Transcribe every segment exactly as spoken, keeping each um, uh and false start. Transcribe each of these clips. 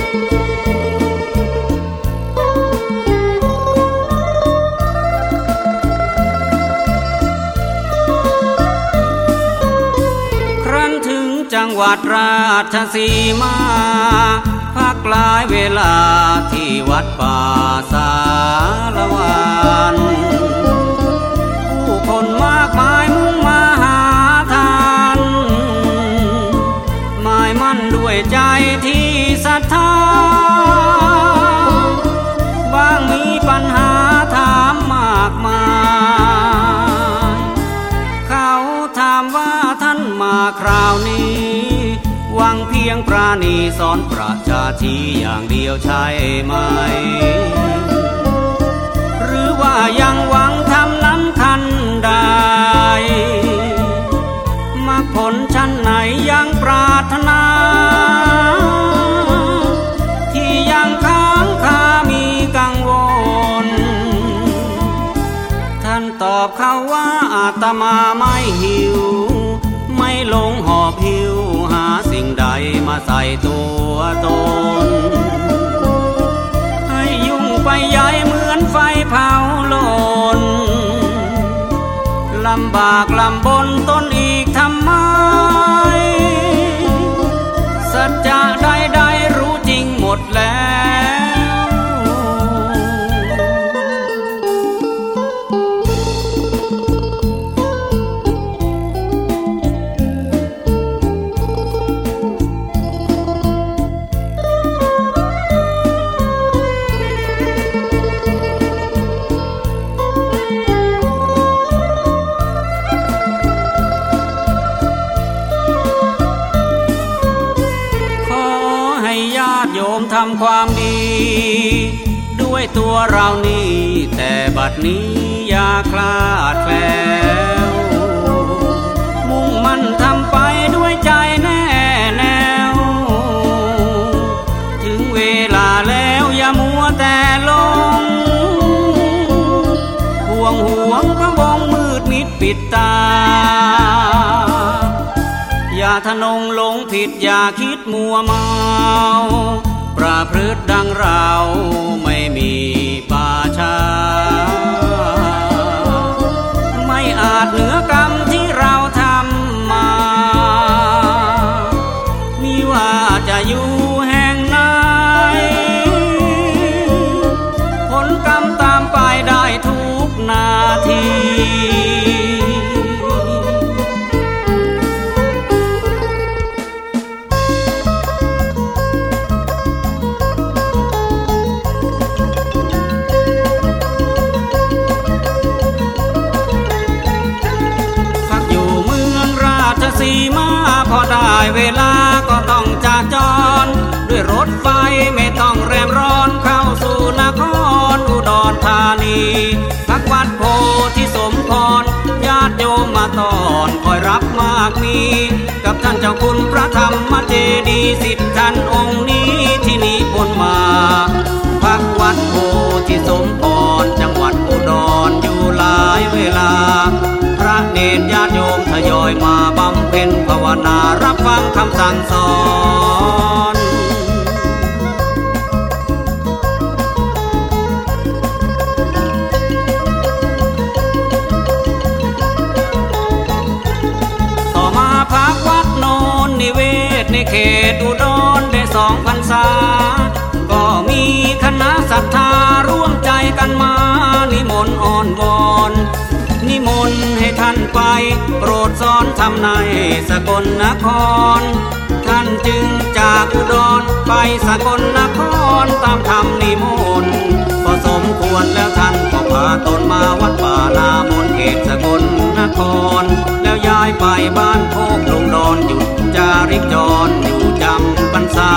จังหวัดราชสีมาพักหลายเวลาที่วัดป่าสารวันผู้คนมากมายมุ่งมาหาทานหมายมั่นด้วยใจที่ศรัทธาบางมีปัญหาถามมากมายเขาถามว่าท่านมาคราวนี้หวังเพียงปราณีสอนประชาชนอย่างเดียวใช่ไหมหรือว่ายังหวังทำนั้นทันใดมรรคผลชั้นไหนยังปรารถนาที่ยังค้างคามีกังวลท่านตอบเขาว่าอาตมาไม่หิวไม่หลงหอบหิวหาสิ่งใดมาใส่ตัวตนให้ยุ่งไปใหญ่เหมือนไฟเผาโลนลำบากลำบนตนอีกทำไมสัจจะใดๆรู้จริงหมดแล้วทำความดีด้วยตัวเรานี่แต่บัดนี้อย่าคลาดแคล้วมุ่งมั่นทำไปด้วยใจแน่แน่วถึงเวลาแล้วอย่ามัวแต่ลงห่วงห่วงพระวงมืดมิดปิดตาอย่าทะนงหลงผิดอย่าคิดมัวเมาประพฤติดังเราไม่มีป่าช้าไม่อาจเหนือกรรมที่เราทำมามีว่าจะอยู่แห่งไหนผลกรรมตามไปได้ทุกนาทีสีมาพอได้เวลาก็ต้องจากจรด้วยรถไฟไม่ต้องแรมร้อนเข้าสู่นครอุดรธานีพักวัดโพธิสมพรญาติโยมมาตอนคอยรับมากมีกับท่านเจ้าคุณพระธรรมเจดีย์สิทธิ์ท่านองค์นี้ที่นิพนธ์มาพักวัดโพธิสมพรจังหวัดอุดรอยู่หลายเวลาพระเนรญาติโยมทยอยมาบำเพ็ญภาวนารับฟังคำสั่งสอนต่อมาพักวัดโนนนิเวศในเขตอุดรได้สองพรรษาก็มีคณะศรัทธาร่วมใจกันมานิมนต์อ้อนวอนนิมนต์ให้ท่านไปโปรดสอนธรรมในสกลนครท่านจึงจากอุดรไปสกลนครตามธรรมนิมนต์พอสมควรแล้วท่านก็พาตนมาวัดป่านามนเขตสกลนครแล้วย้ายไปบ้านโคกลงดอนหยุดจาริกจรอยู่จำพรรษา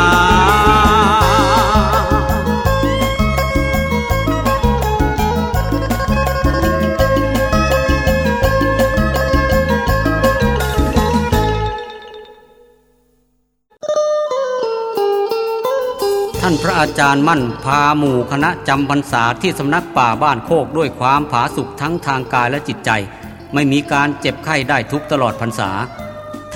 ท่านพระอาจารย์มั่นพาหมู่คณะจำพรรษาที่สำนักป่าบ้านโคกด้วยความผาสุกทั้งทางกายและจิตใจไม่มีการเจ็บไข้ได้ทุกตลอดพรรษาท่าน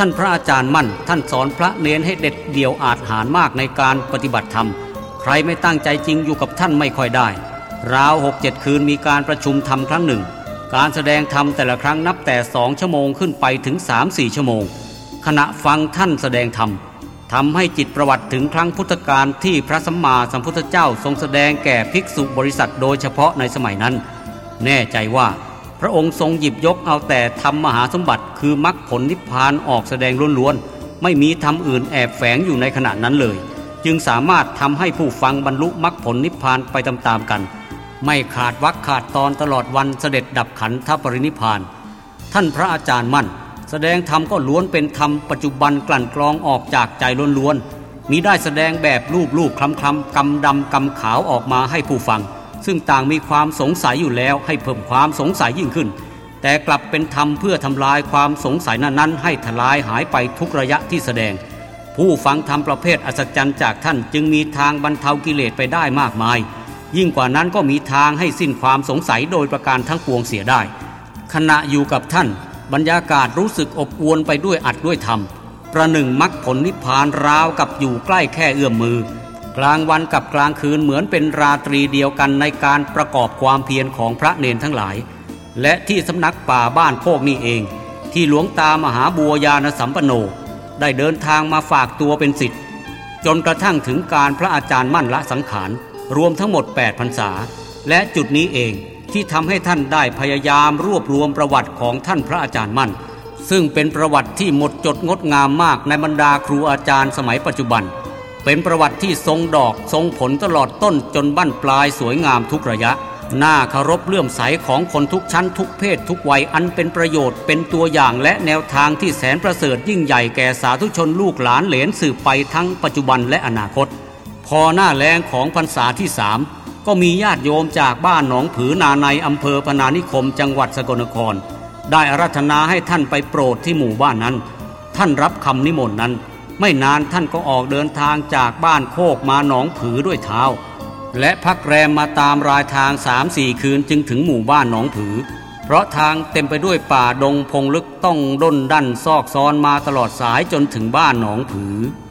านพระอาจารย์มั่นท่านสอนพระเนรให้เด็ดเดี่ยวอาจหาญมากในการปฏิบัติธรรมใครไม่ตั้งใจจริงอยู่กับท่านไม่ค่อยได้ราวหกเจ็ดคืนมีการประชุมธรรมครั้งหนึ่งการแสดงธรรมแต่ละครั้งนับแต่สองชั่วโมงขึ้นไปถึง สามสี่ ชั่วโมงขณะฟังท่านแสดงธรรมทำให้จิตประวัติถึงครั้งพุทธกาลที่พระสัมมาสัมพุทธเจ้าทรงแสดงแก่ภิกษุบริษัทโดยเฉพาะในสมัยนั้นแน่ใจว่าพระองค์ทรงหยิบยกเอาแต่ธรรมมหาสมบัติคือมรรคผลนิพพานออกแสดงล้วนๆไม่มีธรรมอื่นแอบแฝงอยู่ในขณะนั้นเลยจึงสามารถทำให้ผู้ฟังบรรลุมรรคผลนิพพานไปตามๆกันไม่ขาดวรรคขาดตอนตลอดวันเสด็จดับขันธปรินิพพานท่านพระอาจารย์มั่นแสดงธรรมก็ล้วนเป็นธรรมปัจจุบันกลั่นกรองออกจากใจล้วนๆมิได้แสดงแบบรูปๆคล้ำๆกำดำกำขาวออกมาให้ผู้ฟังซึ่งต่างมีความสงสัยอยู่แล้วให้เพิ่มความสงสัยยิ่งขึ้นแต่กลับเป็นธรรมเพื่อทำลายความสงสัยนั้นๆให้ทลายหายไปทุกระยะที่แสดงผู้ฟังธรรมประเภทอัศจรรย์จากท่านจึงมีทางบรรเทากิเลสไปได้มากมายยิ่งกว่านั้นก็มีทางให้สิ้นความสงสัยโดยประการทั้งปวงเสียได้ขณะอยู่กับท่านบรรยากาศรู้สึกอบอวลไปด้วยอัดด้วยธรรมประหนึ่งมรรคผลนิพพานราวกับอยู่ใกล้แค่เอื้อมมือกลางวันกับกลางคืนเหมือนเป็นราตรีเดียวกันในการประกอบความเพียรของพระเนรทั้งหลายและที่สำนักป่าบ้านโคกนี่เองที่หลวงตามหาบัวยานสัมปันโนได้เดินทางมาฝากตัวเป็นศิษย์จนกระทั่งถึงการพระอาจารย์มั่นละสังขารรวมทั้งหมดแปดพรรษาและจุดนี้เองที่ทำให้ท่านได้พยายามรวบรวมประวัติของท่านพระอาจารย์มั่นซึ่งเป็นประวัติที่หมดจดงดงามมากในบรรดาครูอาจารย์สมัยปัจจุบันเป็นประวัติที่ทรงดอกทรงผลตลอดต้นจนบั้นปลายสวยงามทุกระยะน่าเคารพเลื่อมใสของคนทุกชั้นทุกเพศทุกวัยอันเป็นประโยชน์เป็นตัวอย่างและแนวทางที่แสนประเสริฐยิ่งใหญ่แก่สาธุชนลูกหลานเหลนสืบไปทั้งปัจจุบันและอนาคตพอหน้าแล้งของพรรษาที่สามก็มีญาติโยมจากบ้านหนองผือนาในอำเภอพนานิคมจังหวัดสกลนครได้อาราธนาให้ท่านไปโปรดที่หมู่บ้านนั้นท่านรับคำนิมนต์นั้นไม่นานท่านก็ออกเดินทางจากบ้านโคกมาหนองผือด้วยเท้าและพักแรมมาตามรายทาง สามสี่ คืนจึงถึงหมู่บ้านหนองผือเพราะทางเต็มไปด้วยป่าดงพงลึกต้องด้นดั่นซอกซอนมาตลอดสายจนถึงบ้านหนองผือ